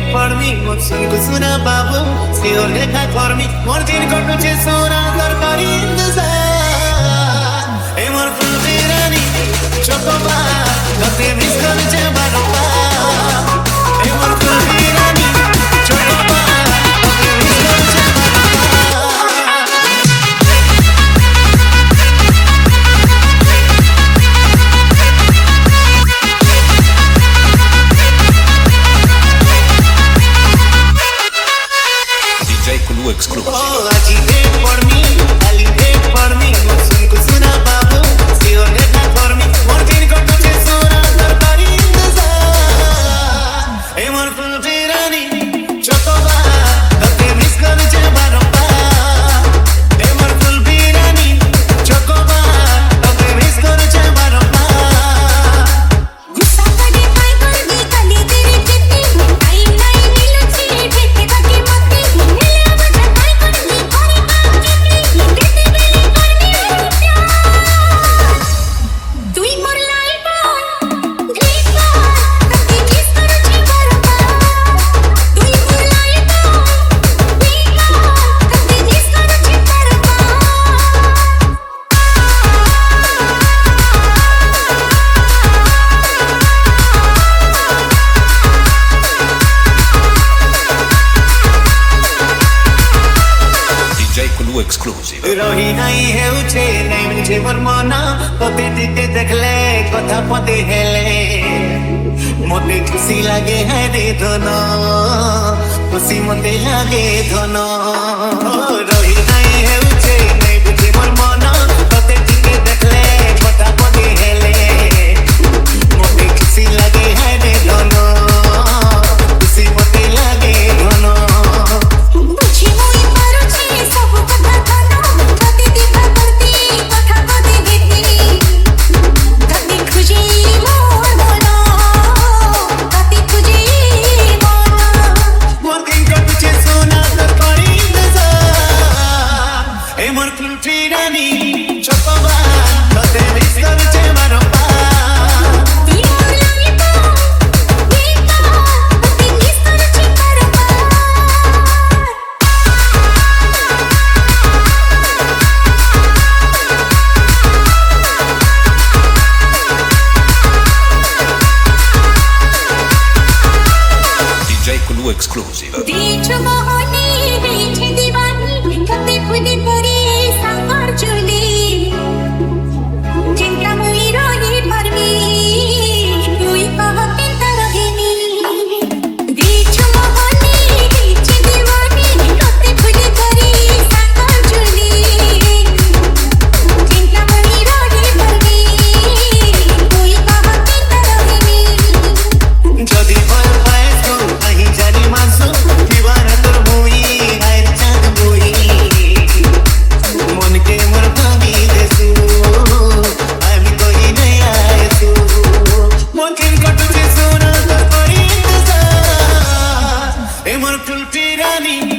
for me, what's suna babu, stay on the for me, more than got to chase on our body in the sun. A more fulfilling chocobar, but they miss the Barapa. A more fulfilling chocobar, but they miss the Exclusive. Oh, wait for me, wait for me. Suna babu, stay on the for me. More than got to chase on our body in the sun. A more fulfilling chocobar, but they miss the Barapa. A more fulfilling chocobar, but they miss the Barapa. गुस्सा करे पाई कर दी कली तेरे कितनी time नहीं मिलो ची भेटे बाकी मत दी Exclusive. रही नहीं है उठे नहीं मुझे मरमाना पते दिखे देखले कथा पते हेले मोते खुशी लगे है रे धनो खुशी मोते लगे धनो रही नहीं है उठे नहीं मुझे मरमाना पते दिखे देखले कथा पते हेले मोते खुशी लगे है रे धनो खुशी मोते लगे धनो Exclusive. बीच मोहनी बीच दीवानी कते खुद परी सांगार चुली जिनका मुई रोही परमी कोई कहते तरहिनी बीच मोहनी बीच दीवानी कते खुद परी सांगार चुली जिनका मुई रोही परमी कोई कहते तरहिनी जदी फल पाए तो अही जानी मासु दीवाना तोर मुई आएर चाँद मुई मन के मोर भागी देसु हामी कोही नै आएछु मन के कटु से सोना तोर परी ए मोर फुल पिरानी